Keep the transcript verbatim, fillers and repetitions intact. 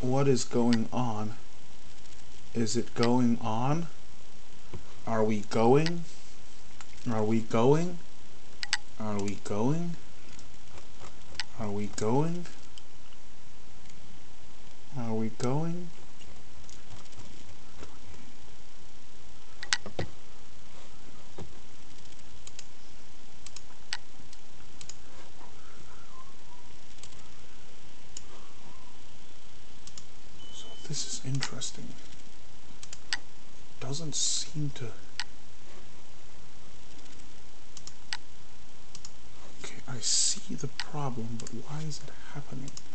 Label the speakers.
Speaker 1: what is going on? Is it going on? Are we going? Are we going? Are we going? Are we going? Are we going? So this is interesting. Doesn't seem to... Okay, I see the problem, but why is it happening?